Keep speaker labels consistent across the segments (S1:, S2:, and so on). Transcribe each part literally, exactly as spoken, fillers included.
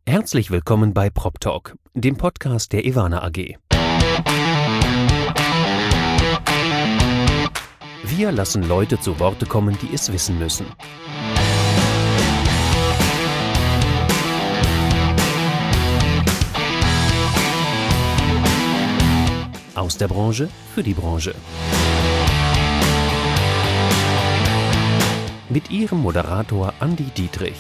S1: Herzlich willkommen bei PropTalk, dem Podcast der Ewana A G. Wir lassen Leute zu Worte kommen, die es wissen müssen. Aus der Branche für die Branche. Mit Ihrem Moderator Andi Dietrich.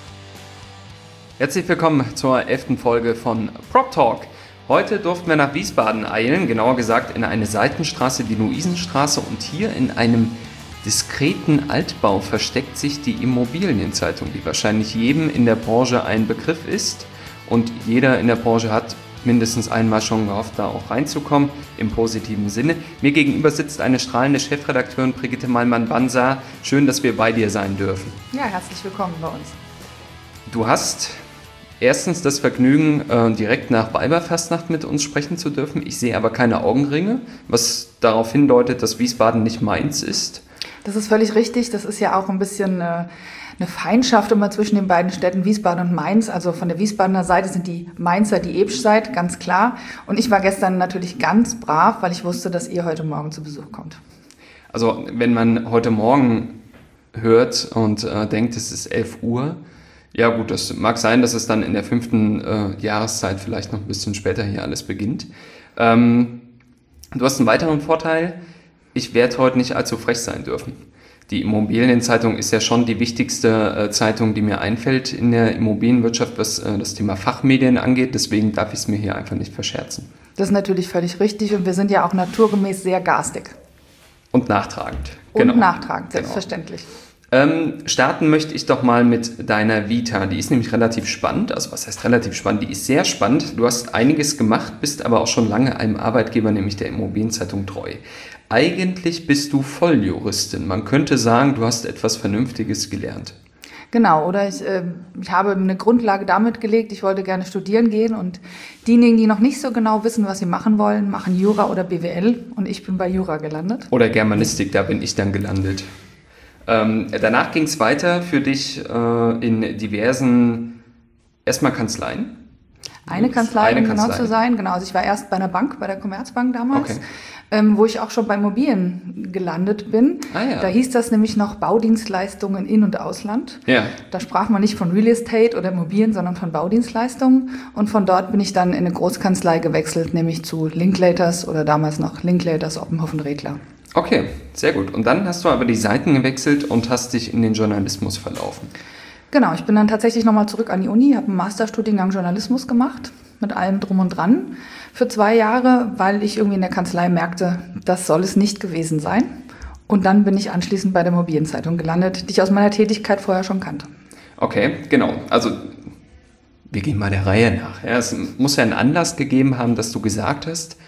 S2: Herzlich willkommen zur elften Folge von PropTalk. Heute durften wir nach Wiesbaden eilen, genauer gesagt in eine Seitenstraße, die Luisenstraße, und hier in einem diskreten Altbau versteckt sich die Immobilienzeitung, die wahrscheinlich jedem in der Branche ein Begriff ist, und jeder in der Branche hat mindestens einmal schon gehofft, da auch reinzukommen, im positiven Sinne. Mir gegenüber sitzt eine strahlende Chefredakteurin, Brigitte Mallmann-Banzer. Schön, dass wir bei dir sein dürfen.
S3: Ja, herzlich willkommen bei uns.
S2: Du hast erstens das Vergnügen, direkt nach Weiberfastnacht mit uns sprechen zu dürfen. Ich sehe aber keine Augenringe, was darauf hindeutet, dass Wiesbaden nicht Mainz ist.
S3: Das ist völlig richtig. Das ist ja auch ein bisschen eine Feindschaft immer zwischen den beiden Städten Wiesbaden und Mainz. Also von der Wiesbadener Seite sind die Mainzer die Ebsch-Seite, ganz klar. Und ich war gestern natürlich ganz brav, weil ich wusste, dass ihr heute Morgen zu Besuch kommt.
S2: Also wenn man heute Morgen hört und äh, denkt, es ist elf Uhr, ja gut, das mag sein, dass es dann in der fünften äh, Jahreszeit vielleicht noch ein bisschen später hier alles beginnt. Ähm, du hast einen weiteren Vorteil, ich werde heute nicht allzu frech sein dürfen. Die Immobilienzeitung ist ja schon die wichtigste äh, Zeitung, die mir einfällt in der Immobilienwirtschaft, was äh, das Thema Fachmedien angeht. Deswegen darf ich es mir hier einfach nicht verscherzen.
S3: Das ist natürlich völlig richtig, und wir sind ja auch naturgemäß sehr garstig.
S2: Und nachtragend.
S3: Und
S2: genau.
S3: nachtragend, selbstverständlich.
S2: Genau. Ähm, starten möchte ich doch mal mit deiner Vita. Die ist nämlich relativ spannend. Also was heißt relativ spannend? Die ist sehr spannend. Du hast einiges gemacht, bist aber auch schon lange einem Arbeitgeber, nämlich der Immobilienzeitung, treu. Eigentlich bist du Volljuristin. Man könnte sagen, du hast etwas Vernünftiges gelernt.
S3: Genau, oder ich, äh, ich habe eine Grundlage damit gelegt, ich wollte gerne studieren gehen, und diejenigen, die noch nicht so genau wissen, was sie machen wollen, machen Jura oder B W L, und ich bin bei Jura gelandet.
S2: Oder Germanistik, da bin ich dann gelandet. Ähm, danach ging es weiter für dich äh, in diversen, erstmal Kanzleien.
S3: Eine Kanzlei,
S2: Eine
S3: um genau
S2: Kanzlei.
S3: zu sein. Genau, also ich war erst bei einer Bank, bei der Commerzbank damals,
S2: Okay.
S3: ähm, wo ich auch schon bei Immobilien gelandet bin.
S2: Ah, ja.
S3: Da hieß das nämlich noch Baudienstleistungen in- und Ausland.
S2: Ja.
S3: Da sprach man nicht von Real Estate oder Immobilien, sondern von Baudienstleistungen. Und von dort bin ich dann in eine Großkanzlei gewechselt, nämlich zu Linklaters oder damals noch Linklaters, Oppenhoff und Regler.
S2: Okay, sehr gut. Und dann hast du aber die Seiten gewechselt und hast dich in den Journalismus verlaufen.
S3: Genau, ich bin dann tatsächlich nochmal zurück an die Uni, habe einen Masterstudiengang Journalismus gemacht, mit allem drum und dran, für zwei Jahre, weil ich irgendwie in der Kanzlei merkte, das soll es nicht gewesen sein. Und dann bin ich anschließend bei der Immobilienzeitung gelandet, die ich aus meiner Tätigkeit vorher schon kannte.
S2: Okay, genau. Also wir gehen mal der Reihe nach. Ja, es muss ja einen Anlass gegeben haben, dass du gesagt hast,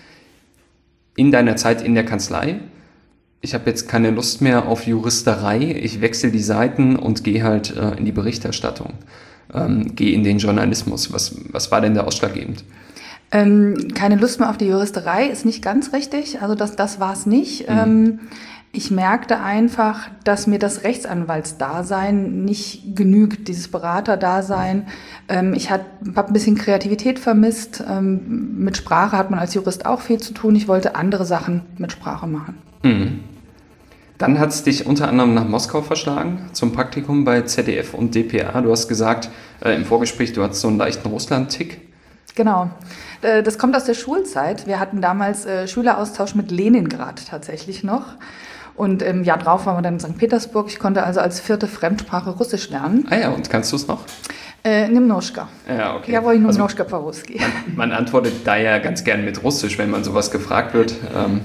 S2: in deiner Zeit in der Kanzlei, ich habe jetzt keine Lust mehr auf Juristerei, ich wechsle die Seiten und gehe halt äh, in die Berichterstattung, ähm, gehe in den Journalismus. Was, was war denn da ausschlaggebend?
S3: Ähm, keine Lust mehr auf die Juristerei ist nicht ganz richtig, also das, das war es nicht.
S2: Mhm.
S3: Ähm, ich merkte einfach, dass mir das Rechtsanwaltsdasein nicht genügt, dieses Beraterdasein. Ähm, ich habe ein bisschen Kreativität vermisst. Ähm, mit Sprache hat man als Jurist auch viel zu tun. Ich wollte andere Sachen mit Sprache machen.
S2: Mhm. Dann hat es dich unter anderem nach Moskau verschlagen, zum Praktikum bei Z D F und D P A. Du hast gesagt äh, im Vorgespräch, du hattest so einen leichten Russland-Tick.
S3: Genau. Äh, das kommt aus der Schulzeit. Wir hatten damals äh, Schüleraustausch mit Leningrad tatsächlich noch. Und im Jahr drauf waren wir dann in Sankt Petersburg. Ich konnte also als vierte Fremdsprache Russisch lernen.
S2: Ah ja, und kannst du es noch?
S3: Äh, Немножко.
S2: Ja, okay.
S3: Ja, wollte ich
S2: Also,
S3: немножко по-русски.
S2: Man, man antwortet da ja ganz gern mit Russisch, wenn man sowas gefragt wird. Ähm,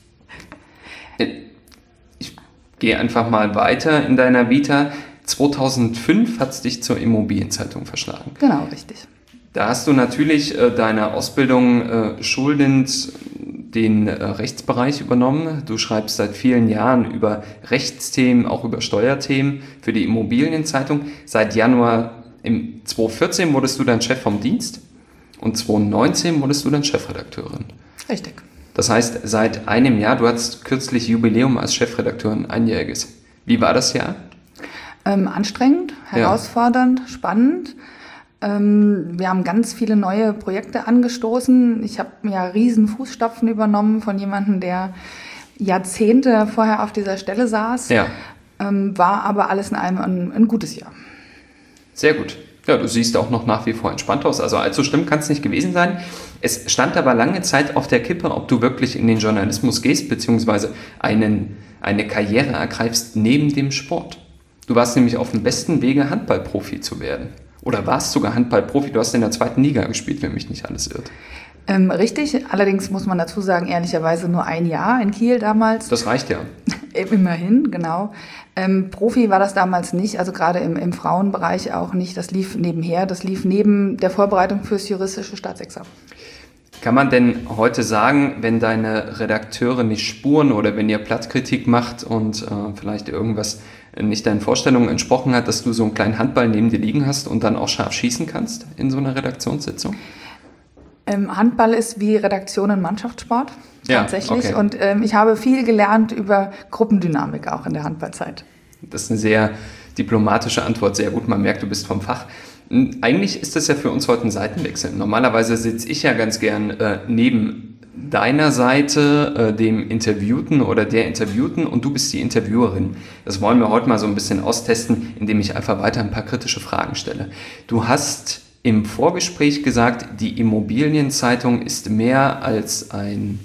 S2: ich gehe einfach mal weiter in deiner Vita. zweitausendfünf hat es dich zur Immobilienzeitung verschlagen.
S3: Genau, richtig.
S2: Da hast du natürlich äh, deine Ausbildung äh, schuldend den äh, Rechtsbereich übernommen. Du schreibst seit vielen Jahren über Rechtsthemen, auch über Steuerthemen für die Immobilienzeitung. Seit Januar im zweitausendvierzehn wurdest du dann Chef vom Dienst und zweitausendneunzehn wurdest du dann Chefredakteurin.
S3: Richtig.
S2: Das heißt, seit einem Jahr, du hattest kürzlich Jubiläum als Chefredakteurin, einjähriges. Wie war das Jahr?
S3: Ähm, anstrengend, herausfordernd, ja. spannend. Ähm, wir haben ganz viele neue Projekte angestoßen. Ich habe ja riesen Fußstapfen übernommen von jemandem, der Jahrzehnte vorher auf dieser Stelle saß.
S2: Ja.
S3: Ähm, war aber alles in allem ein, ein gutes Jahr.
S2: Sehr gut. Ja, du siehst auch noch nach wie vor entspannt aus. Also allzu schlimm kann es nicht gewesen sein. Es stand aber lange Zeit auf der Kippe, ob du wirklich in den Journalismus gehst, beziehungsweise einen, eine Karriere ergreifst neben dem Sport. Du warst nämlich auf dem besten Wege, Handballprofi zu werden. Oder warst sogar Handballprofi. Du hast in der zweiten Liga gespielt, wenn mich nicht alles irrt.
S3: Ähm, richtig, allerdings muss man dazu sagen, ehrlicherweise nur ein Jahr in Kiel damals.
S2: Das reicht ja.
S3: Immerhin, genau. Ähm, Profi war das damals nicht, also gerade im, im Frauenbereich auch nicht. Das lief nebenher, das lief neben der Vorbereitung fürs juristische Staatsexamen.
S2: Kann man denn heute sagen, wenn deine Redakteure nicht spuren oder wenn ihr Plattkritik macht und äh, vielleicht irgendwas nicht deinen Vorstellungen entsprochen hat, dass du so einen kleinen Handball neben dir liegen hast und dann auch scharf schießen kannst in so einer Redaktionssitzung?
S3: Ähm, Handball ist wie Redaktion ein Mannschaftssport, tatsächlich.
S2: Ja, okay.
S3: Und ähm, ich habe viel gelernt über Gruppendynamik auch in der Handballzeit.
S2: Das ist eine sehr diplomatische Antwort, sehr gut. Man merkt, du bist vom Fach. Eigentlich ist das ja für uns heute ein Seitenwechsel. Normalerweise sitze ich ja ganz gern äh, neben deiner Seite, äh, dem Interviewten oder der Interviewten, und du bist die Interviewerin. Das wollen wir heute mal so ein bisschen austesten, indem ich einfach weiter ein paar kritische Fragen stelle. Du hast im Vorgespräch gesagt, die Immobilienzeitung ist mehr als ein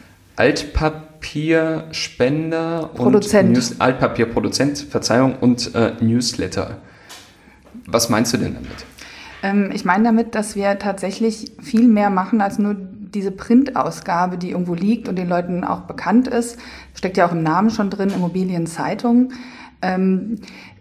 S2: Altpapierspender
S3: Produzent.
S2: und News, Altpapierproduzent, Verzeihung, und äh, Newsletter. Was meinst du denn damit?
S3: Ähm, ich meine damit, dass wir tatsächlich viel mehr machen als nur diese Printausgabe, die irgendwo liegt und den Leuten auch bekannt ist. Steckt ja auch im Namen schon drin, Immobilienzeitung. Ähm,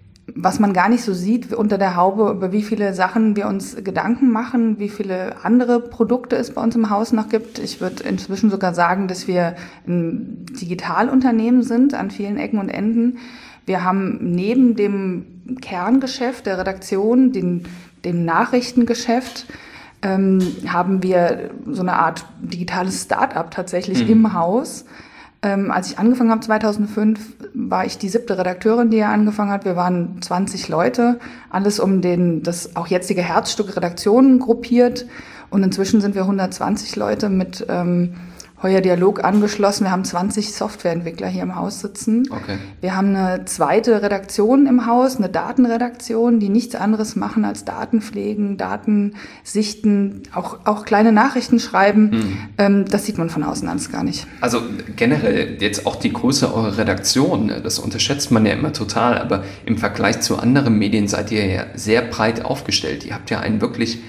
S3: was man gar nicht so sieht unter der Haube, über wie viele Sachen wir uns Gedanken machen, wie viele andere Produkte es bei uns im Haus noch gibt. Ich würde inzwischen sogar sagen, dass wir ein Digitalunternehmen sind an vielen Ecken und Enden. Wir haben neben dem Kerngeschäft der Redaktion, den, dem Nachrichtengeschäft, ähm, haben wir so eine Art digitales Start-up tatsächlich mhm. im Haus. Ähm, als ich angefangen habe zweitausendfünf, war ich die siebte Redakteurin, die ja angefangen hat. Wir waren zwanzig Leute, alles um den, das auch jetzige Herzstück Redaktionen gruppiert. Und inzwischen sind wir hundertzwanzig Leute mit ähm, Heuer Dialog angeschlossen. Wir haben zwanzig Softwareentwickler hier im Haus sitzen.
S2: Okay.
S3: Wir haben eine zweite Redaktion im Haus, eine Datenredaktion, die nichts anderes machen als Daten pflegen, Daten sichten, auch, auch kleine Nachrichten schreiben. Hm. Ähm, das sieht man von außen alles gar nicht.
S2: Also generell jetzt auch die Größe eurer Redaktion, das unterschätzt man ja immer total, aber im Vergleich zu anderen Medien seid ihr ja sehr breit aufgestellt. Ihr habt ja einen wirklich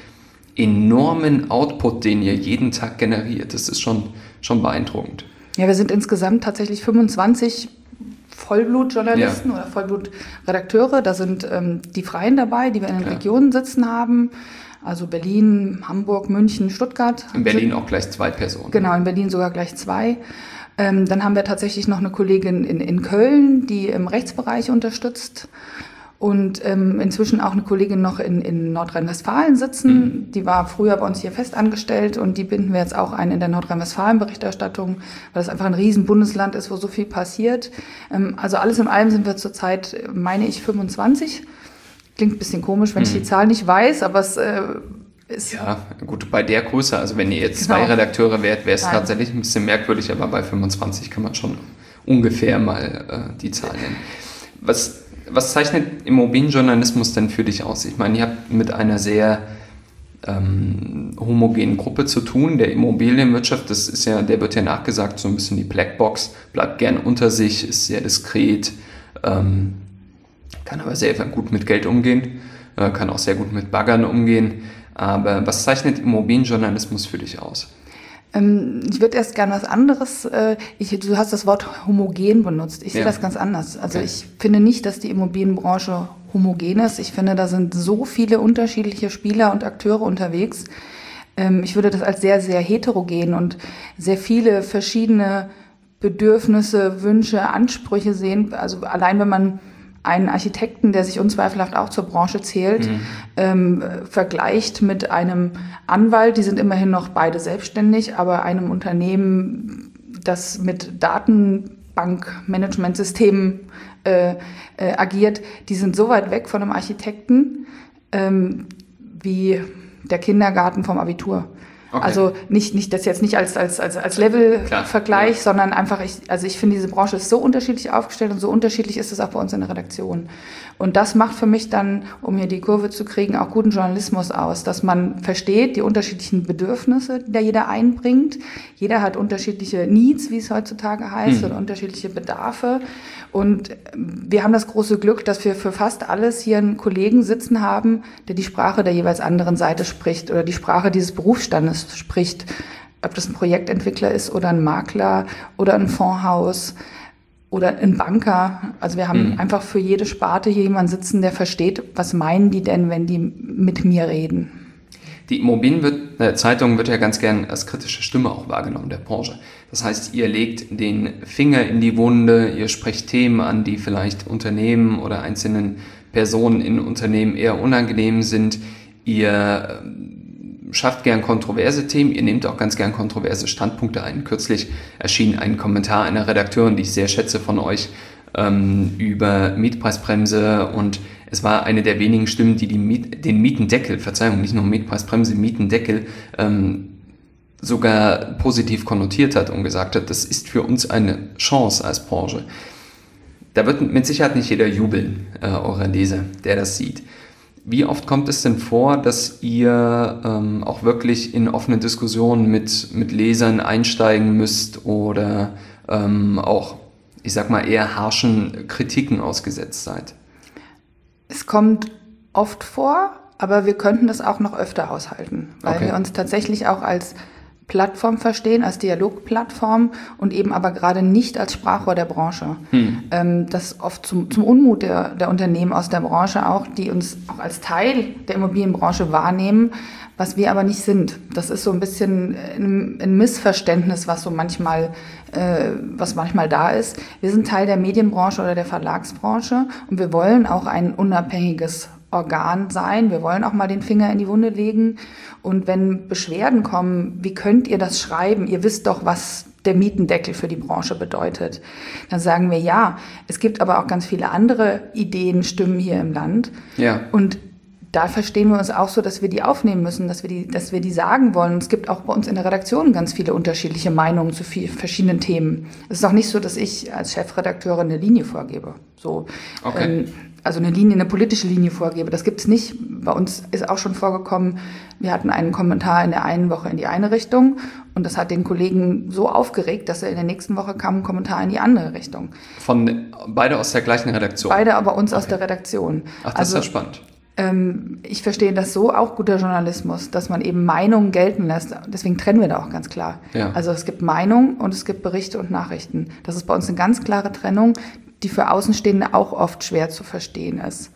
S2: enormen Output, den ihr jeden Tag generiert. Das ist schon, schon beeindruckend.
S3: Ja, wir sind insgesamt tatsächlich fünfundzwanzig Vollblutjournalisten ja. oder Vollblutredakteure. Da sind ähm, die Freien dabei, die wir in den ja. Regionen sitzen haben. Also Berlin, Hamburg, München, Stuttgart.
S2: In Berlin auch gleich zwei Personen.
S3: Genau, in Berlin sogar gleich zwei. Ähm, dann haben wir tatsächlich noch eine Kollegin in, in Köln, die im Rechtsbereich unterstützt. Und ähm, inzwischen auch eine Kollegin noch in, in Nordrhein-Westfalen sitzen. Mhm. Die war früher bei uns hier fest angestellt und die binden wir jetzt auch ein in der Nordrhein-Westfalen-Berichterstattung, weil das einfach ein riesen Bundesland ist, wo so viel passiert. Ähm, also alles in allem sind wir zurzeit, meine ich, fünfundzwanzig. Klingt ein bisschen komisch, wenn mhm. ich die Zahl nicht weiß, aber es äh, ist...
S2: Ja, gut, bei der Größe, also wenn ihr jetzt genau. zwei Redakteure wärt, wäre es tatsächlich ein bisschen merkwürdig, aber bei fünfundzwanzig kann man schon ungefähr mal äh, die Zahl nennen. Was... Was zeichnet Immobilienjournalismus denn für dich aus? Ich meine, ihr habt mit einer sehr ähm, homogenen Gruppe zu tun. Der Immobilienwirtschaft, das ist ja, der wird ja nachgesagt, so ein bisschen die Blackbox, bleibt gern unter sich, ist sehr diskret, ähm, kann aber sehr gut mit Geld umgehen, äh, kann auch sehr gut mit Baggern umgehen. Aber was zeichnet Immobilienjournalismus für dich aus?
S3: Ich würde erst gerne was anderes, ich, du hast das Wort homogen benutzt, ich sehe ja. das ganz anders. Also okay. ich finde nicht, dass die Immobilienbranche homogen ist. Ich finde, da sind so viele unterschiedliche Spieler und Akteure unterwegs. Ich würde das als sehr, sehr heterogen und sehr viele verschiedene Bedürfnisse, Wünsche, Ansprüche sehen. Also allein wenn man einen Architekten, der sich unzweifelhaft auch zur Branche zählt, mhm. ähm, vergleicht mit einem Anwalt, die sind immerhin noch beide selbstständig, aber einem Unternehmen, das mit Datenbankmanagementsystemen äh, äh, agiert, die sind so weit weg von einem Architekten. Ähm, wie der Kindergarten vom Abitur. Okay. Also nicht, nicht das jetzt nicht als, als, als, als Level-Vergleich, ja. sondern einfach, ich, also ich finde, diese Branche ist so unterschiedlich aufgestellt und so unterschiedlich ist es auch bei uns in der Redaktion. Und das macht für mich dann, um hier die Kurve zu kriegen, auch guten Journalismus aus, dass man versteht die unterschiedlichen Bedürfnisse, die da jeder einbringt. Jeder hat unterschiedliche Needs, wie es heutzutage heißt, hm. oder unterschiedliche Bedarfe. Und wir haben das große Glück, dass wir für fast alles hier einen Kollegen sitzen haben, der die Sprache der jeweils anderen Seite spricht oder die Sprache dieses Berufsstandes spricht. Ob das ein Projektentwickler ist oder ein Makler oder ein Fondshaus oder ein Banker. Also wir haben mhm. einfach für jede Sparte hier jemanden sitzen, der versteht, was meinen die denn, wenn die mit mir reden.
S2: Die Immobilienzeitung wird ja ganz gern als kritische Stimme auch wahrgenommen der Branche. Das heißt, ihr legt den Finger in die Wunde, ihr sprecht Themen an, die vielleicht Unternehmen oder einzelnen Personen in Unternehmen eher unangenehm sind. Ihr schafft gern kontroverse Themen, ihr nehmt auch ganz gern kontroverse Standpunkte ein. Kürzlich erschien ein Kommentar einer Redakteurin, die ich sehr schätze von euch, ähm, über Mietpreisbremse, und es war eine der wenigen Stimmen, die, die Miet, den Mietendeckel, Verzeihung, nicht nur Mietpreisbremse, Mietendeckel ähm, sogar positiv konnotiert hat und gesagt hat, das ist für uns eine Chance als Branche. Da wird mit Sicherheit nicht jeder jubeln, äh, eurer Leser, der das sieht. Wie oft kommt es denn vor, dass ihr ähm, auch wirklich in offene Diskussionen mit, mit Lesern einsteigen müsst oder ähm, auch, ich sag mal, eher harschen Kritiken ausgesetzt seid?
S3: Es kommt oft vor, aber wir könnten das auch noch öfter aushalten, weil okay. wir uns tatsächlich auch als Plattform verstehen, als Dialogplattform und eben aber gerade nicht als Sprachrohr der Branche. Hm. Ähm, das oft zum, zum Unmut der, der Unternehmen aus der Branche auch, die uns auch als Teil der Immobilienbranche wahrnehmen, was wir aber nicht sind. Das ist so ein bisschen ein, ein Missverständnis, was so manchmal, äh, was manchmal da ist. Wir sind Teil der Medienbranche oder der Verlagsbranche und wir wollen auch ein unabhängiges Organ sein. Wir wollen auch mal den Finger in die Wunde legen. Und wenn Beschwerden kommen, wie könnt ihr das schreiben? Ihr wisst doch, was der Mietendeckel für die Branche bedeutet. Dann sagen wir, ja, es gibt aber auch ganz viele andere Ideen, Stimmen hier im Land. Ja. Und da verstehen wir uns auch so, dass wir die aufnehmen müssen, dass wir die, dass wir die sagen wollen. Und es gibt auch bei uns in der Redaktion ganz viele unterschiedliche Meinungen zu viel, verschiedenen Themen. Es ist auch nicht so, dass ich als Chefredakteurin eine Linie vorgebe. So, okay. ähm, also eine Linie, eine politische Linie vorgebe. Das gibt es nicht. Bei uns ist auch schon vorgekommen, wir hatten einen Kommentar in der einen Woche in die eine Richtung und das hat den Kollegen so aufgeregt, dass er in der nächsten Woche kam ein Kommentar in die andere Richtung.
S2: Von beide aus der gleichen Redaktion?
S3: Beide aber uns okay. aus der Redaktion.
S2: Ach, das also, ist ja spannend.
S3: Ähm, ich verstehe das so, auch guter Journalismus, dass man eben Meinungen gelten lässt. Deswegen trennen wir da auch ganz klar. Ja. Also es gibt Meinung und es gibt Berichte und Nachrichten. Das ist bei uns eine ganz klare Trennung, die für Außenstehende auch oft schwer zu verstehen ist.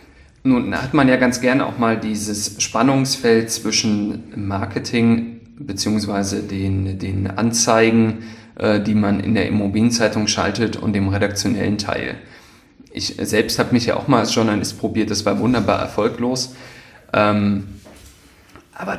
S2: Nun hat man ja ganz gerne auch mal dieses Spannungsfeld zwischen Marketing beziehungsweise den, den Anzeigen, äh, die man in der Immobilienzeitung schaltet, und dem redaktionellen Teil. Ich selbst habe mich ja auch mal als Journalist probiert, das war wunderbar erfolglos. Ähm, aber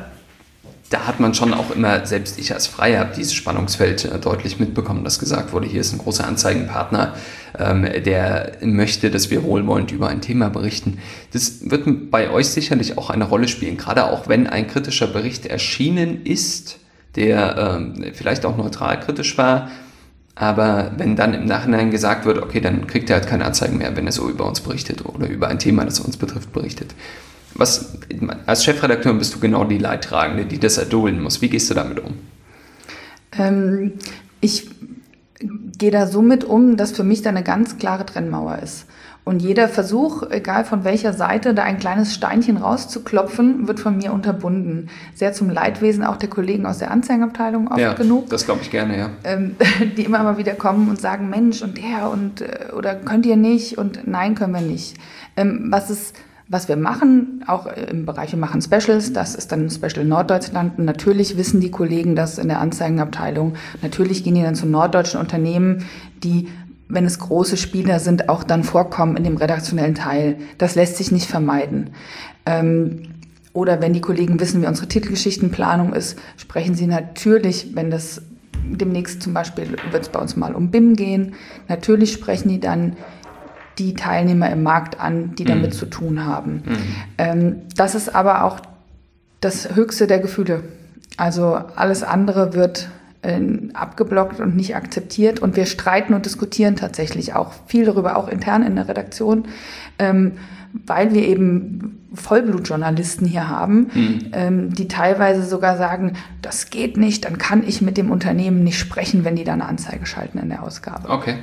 S2: da hat man schon auch immer, selbst ich als Freier habe dieses Spannungsfeld äh, deutlich mitbekommen, dass gesagt wurde, hier ist ein großer Anzeigenpartner, ähm, der möchte, dass wir wohlwollend über ein Thema berichten. Das wird bei euch sicherlich auch eine Rolle spielen, gerade auch wenn ein kritischer Bericht erschienen ist, der ähm, vielleicht auch neutral kritisch war, aber wenn dann im Nachhinein gesagt wird, okay, dann kriegt er halt keine Anzeigen mehr, wenn er so über uns berichtet oder über ein Thema, das uns betrifft, berichtet. Was, als Chefredakteur bist du genau die Leidtragende, die das erdulden muss. Wie gehst du damit um?
S3: Ähm, ich gehe da so mit um, dass für mich da eine ganz klare Trennmauer ist. Und jeder Versuch, egal von welcher Seite, da ein kleines Steinchen rauszuklopfen, wird von mir unterbunden. Sehr zum Leidwesen auch der Kollegen aus der Anzeigenabteilung oft
S2: ja,
S3: genug.
S2: Das glaube ich gerne, ja.
S3: Ähm, die immer mal wieder kommen und sagen, Mensch, und der, und oder könnt ihr nicht? Und nein, können wir nicht. Ähm, was ist... Was wir machen, auch im Bereich, wir machen Specials, das ist dann Special Norddeutschland. Und natürlich wissen die Kollegen das in der Anzeigenabteilung. Natürlich gehen die dann zu norddeutschen Unternehmen, die, wenn es große Spieler sind, auch dann vorkommen in dem redaktionellen Teil. Das lässt sich nicht vermeiden. Ähm, oder wenn die Kollegen wissen, wie unsere Titelgeschichtenplanung ist, sprechen sie natürlich, wenn das demnächst zum Beispiel, wird es bei uns mal um B I M gehen, natürlich sprechen die dann die Teilnehmer im Markt an, die damit mhm. zu tun haben. Mhm. Ähm, das ist aber auch das höchste der Gefühle. Also alles andere wird äh, abgeblockt und nicht akzeptiert. Und wir streiten und diskutieren tatsächlich auch viel darüber, auch intern in der Redaktion, ähm, weil wir eben Vollblutjournalisten hier haben, mhm. ähm, die teilweise sogar sagen, das geht nicht, dann kann ich mit dem Unternehmen nicht sprechen, wenn die da eine Anzeige schalten in der Ausgabe.
S2: Okay.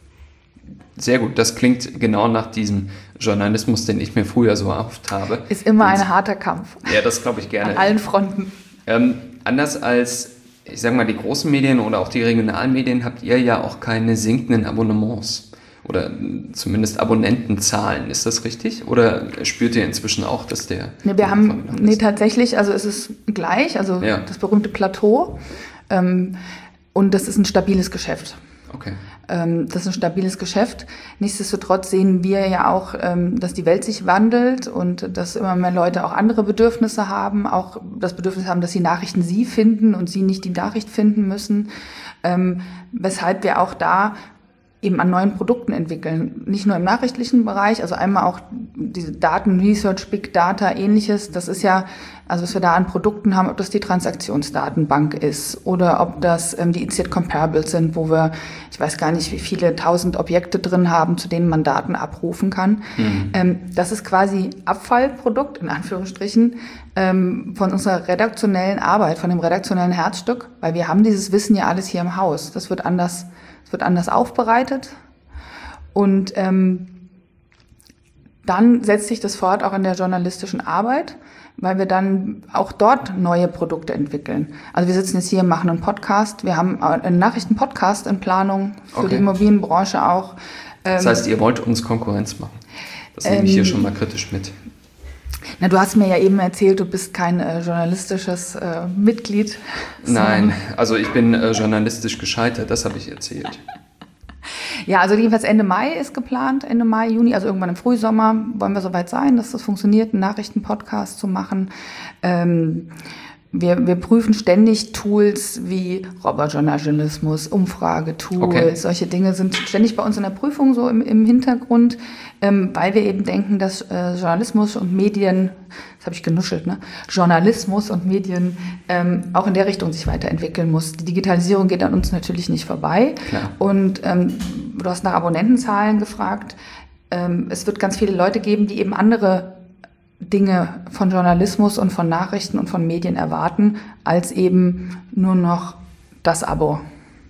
S2: Sehr gut, das klingt genau nach diesem Journalismus, den ich mir früher so erhofft habe.
S3: Ist immer ein harter Kampf.
S2: Ja, das glaube ich gerne.
S3: An allen Fronten.
S2: Ähm, anders als, ich sage mal, die großen Medien oder auch die regionalen Medien habt ihr ja auch keine sinkenden Abonnements oder zumindest Abonnentenzahlen. Ist das richtig? Oder spürt ihr inzwischen auch, dass der...
S3: Nee, wir haben, nee, tatsächlich, also es ist gleich, also ja. das berühmte Plateau ähm, und das ist ein stabiles Geschäft.
S2: Okay.
S3: Ähm, das ist ein stabiles Geschäft. Nichtsdestotrotz sehen wir ja auch, ähm, dass die Welt sich wandelt und dass immer mehr Leute auch andere Bedürfnisse haben, auch das Bedürfnis haben, dass die Nachrichten sie finden und sie nicht die Nachricht finden müssen, ähm, weshalb wir auch da eben an neuen Produkten entwickeln. Nicht nur im nachrichtlichen Bereich, also einmal auch diese Daten, Research, Big Data, ähnliches. Das ist ja, also was wir da an Produkten haben, ob das die Transaktionsdatenbank ist oder ob das ähm, die Initiate Comparables sind, wo wir, ich weiß gar nicht, wie viele tausend Objekte drin haben, zu denen man Daten abrufen kann. Mhm. Ähm, das ist quasi Abfallprodukt, in Anführungsstrichen, ähm, von unserer redaktionellen Arbeit, von dem redaktionellen Herzstück, weil wir haben dieses Wissen ja alles hier im Haus. Das wird anders wird anders aufbereitet und ähm, dann setzt sich das fort auch in der journalistischen Arbeit, weil wir dann auch dort neue Produkte entwickeln. Also wir sitzen jetzt hier, machen einen Podcast, wir haben einen Nachrichtenpodcast in Planung für okay. die Immobilienbranche auch. Ähm,
S2: das heißt, ihr wollt uns Konkurrenz machen? Das nehme ich ähm, hier schon mal kritisch mit.
S3: Na, du hast mir ja eben erzählt, du bist kein äh, journalistisches äh, Mitglied.
S2: Nein, also ich bin äh, journalistisch gescheitert, das habe ich erzählt.
S3: Ja, also jedenfalls Ende Mai ist geplant, Ende Mai, Juni, also irgendwann im Frühsommer wollen wir soweit sein, dass das funktioniert, einen Nachrichtenpodcast zu machen. Ähm, wir, wir prüfen ständig Tools wie Roboterjournalismus, Umfragetools, okay. solche Dinge sind ständig bei uns in der Prüfung so im, im Hintergrund, ähm, weil wir eben denken, dass äh, Journalismus und Medien, das habe ich genuschelt, ne? Journalismus und Medien ähm, auch in der Richtung sich weiterentwickeln muss. Die Digitalisierung geht an uns natürlich nicht vorbei.
S2: Klar.
S3: Und ähm, du hast nach Abonnentenzahlen gefragt. Ähm, es wird ganz viele Leute geben, die eben andere Dinge von Journalismus und von Nachrichten und von Medien erwarten, als eben nur noch das Abo.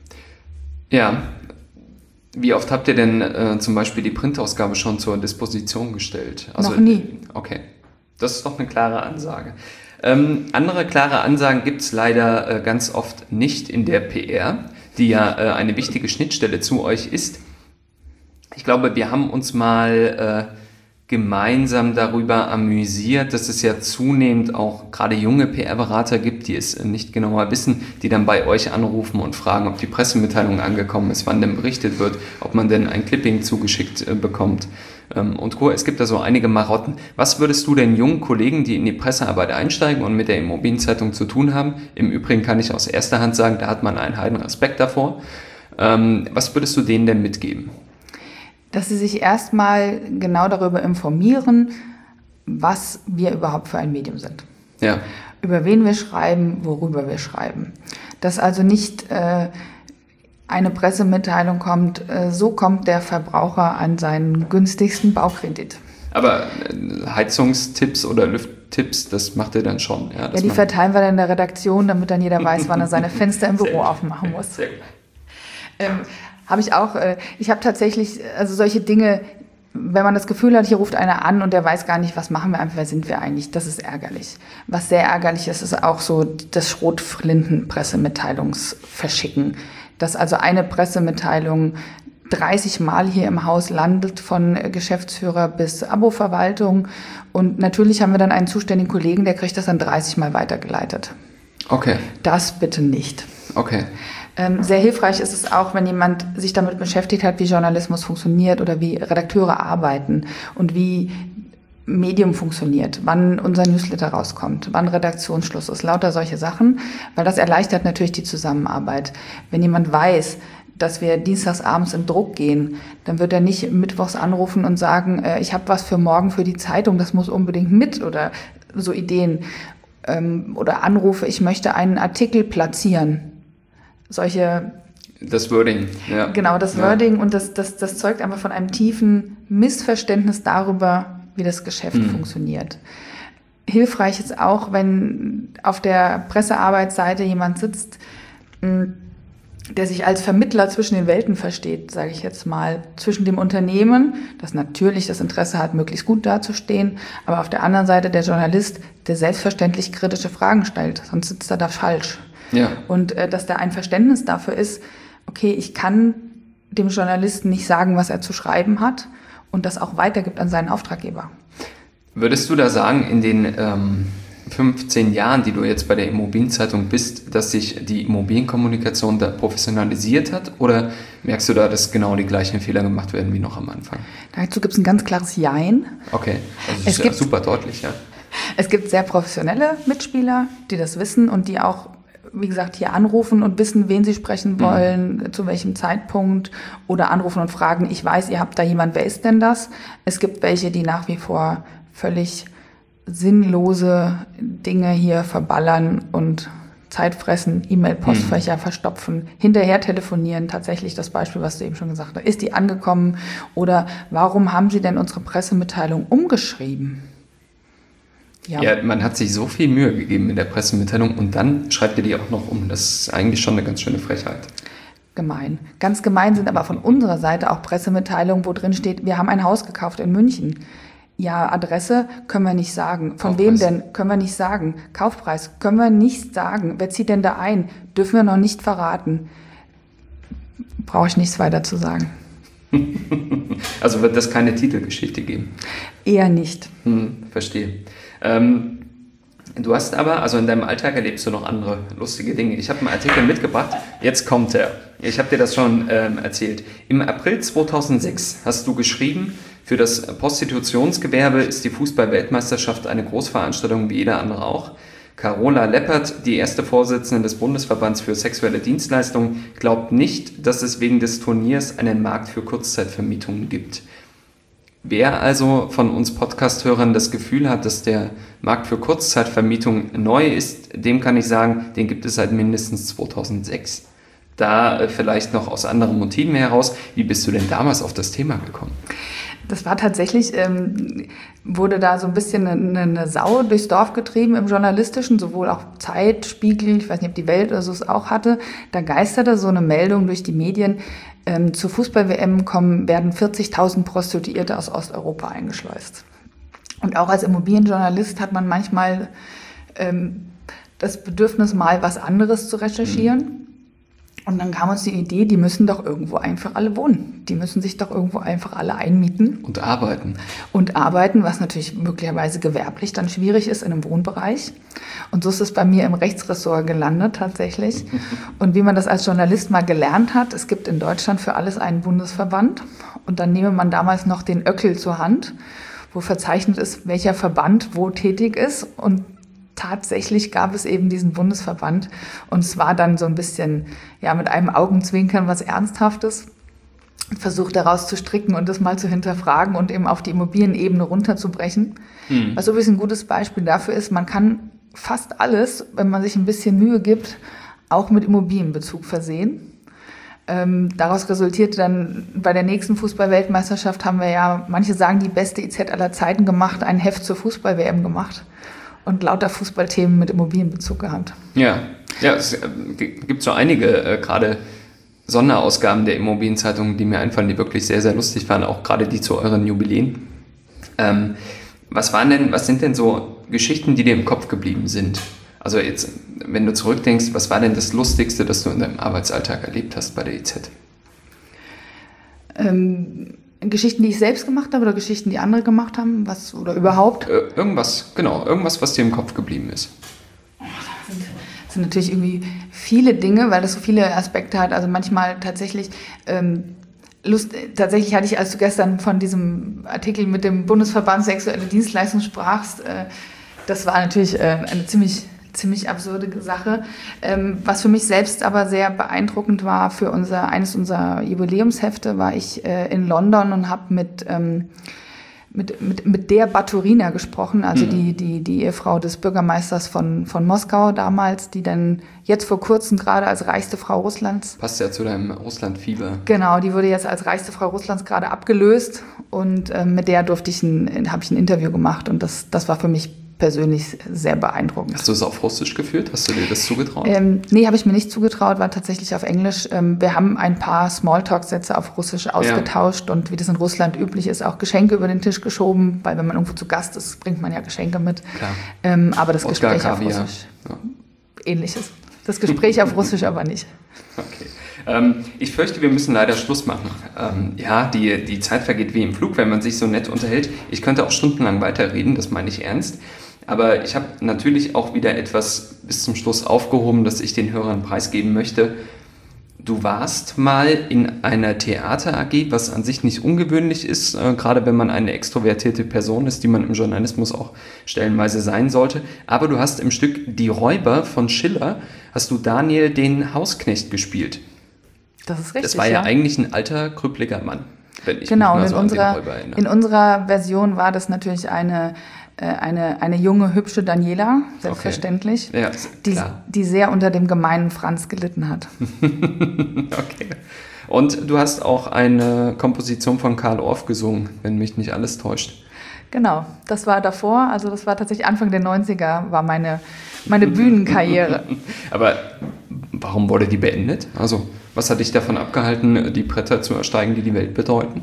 S2: Ja. Wie oft habt ihr denn äh, zum Beispiel die Printausgabe schon zur Disposition gestellt?
S3: Also, noch nie.
S2: Okay, das ist doch eine klare Ansage. Ähm, andere klare Ansagen gibt es leider äh, ganz oft nicht in der P R, die ja äh, eine wichtige Schnittstelle zu euch ist. Ich glaube, wir haben uns mal äh, gemeinsam darüber amüsiert, dass es ja zunehmend auch gerade junge P R-Berater gibt, die es nicht genauer wissen, die dann bei euch anrufen und fragen, ob die Pressemitteilung angekommen ist, wann denn berichtet wird, ob man denn ein Clipping zugeschickt äh, bekommt ähm, und Co. Es gibt da so einige Marotten. Was würdest du den jungen Kollegen, die in die Pressearbeit einsteigen und mit der Immobilienzeitung zu tun haben, im Übrigen kann ich aus erster Hand sagen, da hat man einen heiden Respekt davor, ähm, was würdest du denen denn mitgeben?
S3: Dass sie sich erstmal genau darüber informieren, was wir überhaupt für ein Medium sind.
S2: Ja.
S3: Über wen wir schreiben, worüber wir schreiben. Dass also nicht äh, eine Pressemitteilung kommt, äh, so kommt der Verbraucher an seinen günstigsten Baukredit.
S2: Aber äh, Heizungstipps oder Lüfttipps, das macht ihr dann schon. Ja,
S3: ja, die verteilen wir dann in der Redaktion, damit dann jeder weiß, wann er seine Fenster im Büro aufmachen muss.
S2: Sehr gut.
S3: Ähm, Habe ich auch, ich habe tatsächlich, also solche Dinge, wenn man das Gefühl hat, hier ruft einer an und der weiß gar nicht, was machen wir einfach, wer sind wir eigentlich, das ist ärgerlich. Was sehr ärgerlich ist, ist auch so das Schrotflinten-Pressemitteilungsverschicken. Dass also eine Pressemitteilung dreißig Mal hier im Haus landet, von Geschäftsführer bis Abo-Verwaltung. Und natürlich haben wir dann einen zuständigen Kollegen, der kriegt das dann dreißig Mal weitergeleitet.
S2: Okay.
S3: Das bitte nicht.
S2: Okay.
S3: Sehr hilfreich ist es auch, wenn jemand sich damit beschäftigt hat, wie Journalismus funktioniert oder wie Redakteure arbeiten und wie Medium funktioniert, wann unser Newsletter rauskommt, wann Redaktionsschluss ist, lauter solche Sachen, weil das erleichtert natürlich die Zusammenarbeit. Wenn jemand weiß, dass wir dienstags abends im Druck gehen, dann wird er nicht mittwochs anrufen und sagen, äh, ich habe was für morgen für die Zeitung, das muss unbedingt mit oder so Ideen. ähm, oder Anrufe, ich möchte einen Artikel platzieren. Solche...
S2: Das Wording, ja.
S3: Genau, das
S2: ja.
S3: Wording und das, das, das zeugt einfach von einem tiefen Missverständnis darüber, wie das Geschäft mhm. funktioniert. Hilfreich ist auch, wenn auf der Pressearbeitsseite jemand sitzt, der sich als Vermittler zwischen den Welten versteht, sage ich jetzt mal, zwischen dem Unternehmen, das natürlich das Interesse hat, möglichst gut dazustehen, aber auf der anderen Seite der Journalist, der selbstverständlich kritische Fragen stellt, sonst sitzt er da falsch.
S2: Ja.
S3: Und äh, dass da ein Verständnis dafür ist, okay, ich kann dem Journalisten nicht sagen, was er zu schreiben hat und das auch weitergibt an seinen Auftraggeber.
S2: Würdest du da sagen, in den ähm, fünfzehn Jahren, die du jetzt bei der Immobilienzeitung bist, dass sich die Immobilienkommunikation da professionalisiert hat? Oder merkst du da, dass genau die gleichen Fehler gemacht werden wie noch am Anfang?
S3: Dazu gibt es ein ganz klares Jein.
S2: Okay, also das
S3: es
S2: ist
S3: gibt,
S2: ja super deutlich, ja.
S3: Es gibt sehr professionelle Mitspieler, die das wissen und die auch, wie gesagt, hier anrufen und wissen, wen sie sprechen wollen, mhm. zu welchem Zeitpunkt oder anrufen und fragen, ich weiß, ihr habt da jemand, wer ist denn das? Es gibt welche, die nach wie vor völlig sinnlose Dinge hier verballern und Zeit fressen, E-Mail-Postfächer mhm. verstopfen, hinterher telefonieren, tatsächlich das Beispiel, was du eben schon gesagt hast. Ist die angekommen oder warum haben sie denn unsere Pressemitteilung umgeschrieben?
S2: Ja. ja, man hat sich so viel Mühe gegeben in der Pressemitteilung und dann schreibt ihr die auch noch um. Das ist eigentlich schon eine ganz schöne Frechheit.
S3: Gemein. Ganz gemein sind aber von unserer Seite auch Pressemitteilungen, wo drin steht, wir haben ein Haus gekauft in München. Ja, Adresse können wir nicht sagen. Von
S2: Kaufpreis.
S3: Wem denn? Können wir nicht sagen. Kaufpreis können wir nicht sagen. Wer zieht denn da ein? Dürfen wir noch nicht verraten. Brauche ich nichts weiter zu sagen.
S2: Also wird das keine Titelgeschichte geben?
S3: Eher nicht.
S2: Hm, verstehe. Ähm, du hast aber, also in deinem Alltag erlebst du noch andere lustige Dinge. Ich habe einen Artikel mitgebracht, jetzt kommt er. Ich habe dir das schon ähm, erzählt. Im April zweitausendsechs hast du geschrieben, für das Prostitutionsgewerbe ist die Fußball-Weltmeisterschaft eine Großveranstaltung wie jeder andere auch. Carola Leppert, die erste Vorsitzende des Bundesverbands für sexuelle Dienstleistungen, glaubt nicht, dass es wegen des Turniers einen Markt für Kurzzeitvermietungen gibt. Wer also von uns Podcast-Hörern das Gefühl hat, dass der Markt für Kurzzeitvermietung neu ist, dem kann ich sagen, den gibt es seit mindestens zweitausendsechs. Da äh, vielleicht noch aus anderen Motiven heraus. Wie bist du denn damals auf das Thema gekommen?
S3: Das war tatsächlich, ähm, wurde da so ein bisschen eine, eine Sau durchs Dorf getrieben im Journalistischen, sowohl auch Zeit, Spiegel, ich weiß nicht, ob die Welt oder so es auch hatte. Da geisterte so eine Meldung durch die Medien, ähm, zur Fußball-W M kommen, werden vierzigtausend Prostituierte aus Osteuropa eingeschleust. Und auch als Immobilienjournalist hat man manchmal ähm, das Bedürfnis, mal was anderes zu recherchieren. Mhm. Und dann kam uns die Idee, die müssen doch irgendwo einfach alle wohnen. Die müssen sich doch irgendwo einfach alle einmieten.
S2: Und arbeiten.
S3: Und arbeiten, was natürlich möglicherweise gewerblich dann schwierig ist in einem Wohnbereich. Und so ist es bei mir im Rechtsressort gelandet tatsächlich. Und wie man das als Journalist mal gelernt hat, es gibt in Deutschland für alles einen Bundesverband. Und dann nehme man damals noch den Öckel zur Hand, wo verzeichnet ist, welcher Verband wo tätig ist. Und tatsächlich gab es eben diesen Bundesverband und es war dann so ein bisschen, ja, mit einem Augenzwinkern was Ernsthaftes, versucht daraus zu stricken und das mal zu hinterfragen und eben auf die Immobilienebene runterzubrechen. Mhm. Was übrigens ein gutes Beispiel dafür ist, man kann fast alles, wenn man sich ein bisschen Mühe gibt, auch mit Immobilienbezug versehen. Ähm, daraus resultierte dann bei der nächsten Fußball-Weltmeisterschaft haben wir ja, manche sagen, die beste I Z aller Zeiten gemacht, ein Heft zur Fußball-W M gemacht. Und lauter Fußballthemen mit Immobilienbezug gehabt.
S2: Ja, ja, es gibt so einige äh, gerade Sonderausgaben der Immobilienzeitung, die mir einfallen, die wirklich sehr, sehr lustig waren, auch gerade die zu euren Jubiläen. Ähm, was waren denn, was sind denn so Geschichten, die dir im Kopf geblieben sind? Also jetzt, wenn du zurückdenkst, was war denn das Lustigste, das du in deinem Arbeitsalltag erlebt hast bei der I Z? Ähm, Geschichten, die ich selbst gemacht habe oder Geschichten, die andere gemacht haben, was oder überhaupt? Äh, irgendwas, genau, irgendwas, was dir im Kopf geblieben ist. Das sind, das sind natürlich irgendwie viele Dinge, weil das so viele Aspekte hat. Also manchmal tatsächlich, ähm, Lust, tatsächlich hatte ich, als du gestern von diesem Artikel mit dem Bundesverband Sexuelle Dienstleistung sprachst, äh, das war natürlich äh, eine ziemlich ziemlich absurde Sache. Ähm, was für mich selbst aber sehr beeindruckend war, für unser eines unserer Jubiläumshefte war ich äh, in London und habe mit ähm,
S3: mit, mit, mit der Baturina gesprochen, also
S2: Mhm.
S3: die, die, die Ehefrau des Bürgermeisters von, von Moskau damals, die dann jetzt vor kurzem gerade als reichste Frau Russlands,
S2: Passt ja zu deinem Russland-Fieber.
S3: genau, die wurde jetzt als reichste Frau Russlands gerade abgelöst und äh, mit der durfte ich ein, habe ich ein Interview gemacht und das, das war für mich persönlich sehr beeindruckend.
S2: Hast du es auf Russisch geführt? Hast du dir das zugetraut?
S3: Ähm, nee, habe ich mir nicht zugetraut, war tatsächlich auf Englisch. Ähm, wir haben ein paar Smalltalk-Sätze auf Russisch ausgetauscht und wie das in Russland üblich ist, auch Geschenke über den Tisch geschoben, weil wenn man irgendwo zu Gast ist, bringt man ja Geschenke mit.
S2: Klar.
S3: Ähm, aber das
S2: Wodka,
S3: Gespräch auf
S2: Kaviar.
S3: Russisch,
S2: Ja.
S3: ähnliches. Das Gespräch auf Russisch aber nicht.
S2: Okay. Ähm, ich fürchte, wir müssen leider Schluss machen. Ähm, ja, die, die Zeit vergeht wie im Flug, wenn man sich so nett unterhält. Ich könnte auch stundenlang weiterreden, das meine ich ernst. Aber ich habe natürlich auch wieder etwas bis zum Schluss aufgehoben, das ich den Hörern preisgeben möchte. Du warst mal in einer Theater-A G, was an sich nicht ungewöhnlich ist, äh, gerade wenn man eine extrovertierte Person ist, die man im Journalismus auch stellenweise sein sollte. Aber du hast im Stück Die Räuber von Schiller, hast du Daniel den Hausknecht gespielt.
S3: Das ist richtig.
S2: Das war ja, ja eigentlich ein alter, krüppeliger Mann, wenn ich
S3: genau,
S2: mich mal
S3: in
S2: so
S3: unserer,
S2: an den Räuber erinnere.
S3: in unserer Version war das natürlich eine, äh, eine, eine junge, hübsche Daniela, selbstverständlich,
S2: Okay. Ja,
S3: die,
S2: klar.
S3: die sehr unter dem gemeinen Franz gelitten hat.
S2: Okay. Und du hast auch eine Komposition von Carl Orff gesungen, wenn mich nicht alles täuscht.
S3: Genau, das war davor, also das war tatsächlich Anfang der neunziger, war meine, meine Bühnenkarriere.
S2: Aber warum wurde die beendet? Also, was hat dich davon abgehalten, die Bretter zu ersteigen, die die Welt bedeuten?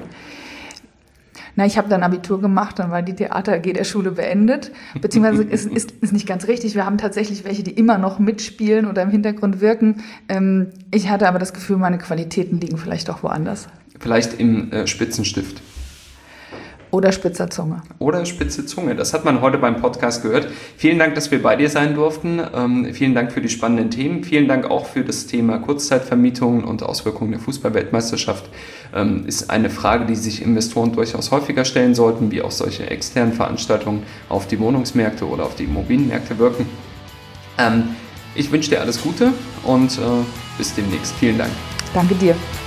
S3: Na, ich habe dann Abitur gemacht, dann war die Theater-A G der Schule beendet. Beziehungsweise ist, ist, ist nicht ganz richtig. Wir haben tatsächlich welche, die immer noch mitspielen oder im Hintergrund wirken. Ähm, ich hatte aber das Gefühl, meine Qualitäten liegen vielleicht auch woanders.
S2: Vielleicht im äh, Spitzenstift.
S3: Oder spitzer Zunge.
S2: Oder spitze Zunge. Das hat man heute beim Podcast gehört. Vielen Dank, dass wir bei dir sein durften. Ähm, vielen Dank für die spannenden Themen. Vielen Dank auch für das Thema Kurzzeitvermietungen und Auswirkungen der Fußball-Weltmeisterschaft. Ähm, ist eine Frage, die sich Investoren durchaus häufiger stellen sollten, wie auch solche externen Veranstaltungen auf die Wohnungsmärkte oder auf die Immobilienmärkte wirken. Ähm, ich wünsche dir alles Gute und äh, bis demnächst. Vielen Dank.
S3: Danke dir.